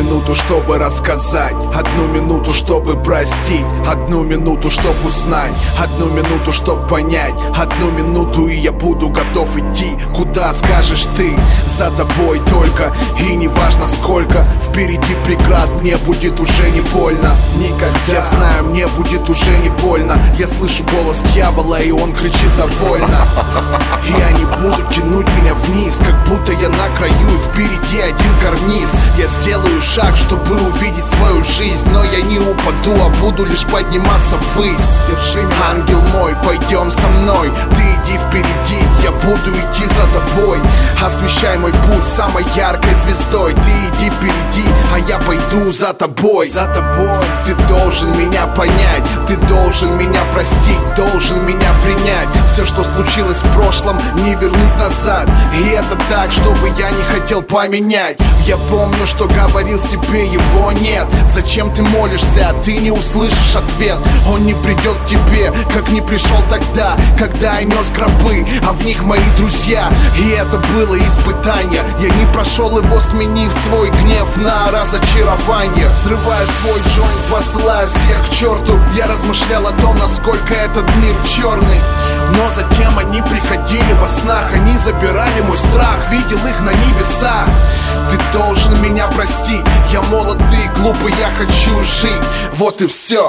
минуту, чтобы рассказать, одну минуту, чтобы простить, одну минуту, чтобы узнать, одну минуту, чтобы понять, одну минуту, и я буду готов идти, куда скажешь ты. За тобой только, и не важно сколько впереди преград, мне будет уже не больно. Никогда, я знаю, мне будет уже не больно. Я слышу голос дьявола, и он кричит довольно. Я не буду тянуть меня вниз, как будто я на краю, и впереди один карниз. Я сделаю шаг, чтобы увидеть свою жизнь, но я не упаду, а буду лишь подниматься ввысь. Держи меня, ангел мой, пойдем со мной. Ты иди впереди, я буду идти за тобой. Освещай мой путь самой яркой звездой. Ты иди впереди, а я пойду за тобой. За тобой. Ты должен меня понять, ты должен меня простить, должен меня принять. Все, что случилось в прошлом, не вернуть назад. И это так, чтобы я не хотел поменять. Я помню, что говорил себе, его нет. Зачем ты молишься, а ты не услышишь ответ? Он не придет к тебе, как не пришел тогда, когда я нес гробы, а в них мои друзья. И это было испытание. Я не прошел его, сменив свой гнев на разочарование. Взрывая свой джойнт, посылая всех к черту. Я размышлял о том, насколько этот мир черный. Но затем они приходили во снах, они забирали мой страх, видел их на небесах. Ты должен меня простить, я молод, ты глупый, я хочу жить. Вот и все.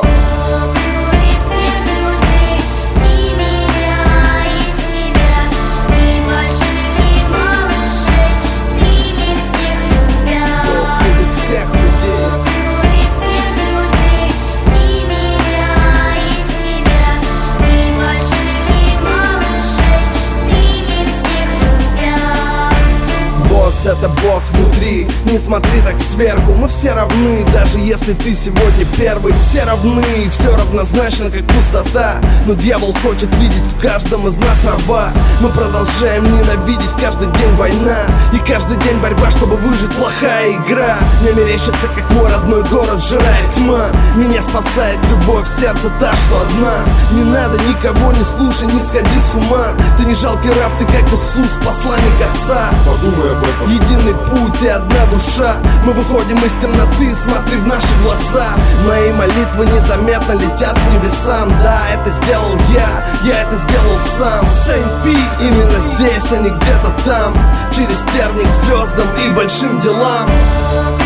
Это Бог внутри, не смотри так сверху. Мы все равны, даже если ты сегодня первый. Все равны, все равнозначно, как пустота. Но дьявол хочет видеть в каждом из нас раба. Мы продолжаем ненавидеть, каждый день война. И каждый день борьба, чтобы выжить, плохая игра. Мне мерещится, как мой родной город сжирает тьма. Меня спасает любовь, в сердце та, что одна. Не надо никого, не слушай, не сходи с ума. Ты не жалкий раб, ты как Иисус, посланник Отца. Подумай об этом. Единый путь и одна душа. Мы выходим из темноты, смотри в наши глаза. Мои молитвы незаметно летят к небесам. Да, это сделал я это сделал сам. Saint Peace, именно здесь, а не где-то там. Через терник к звездам и большим делам.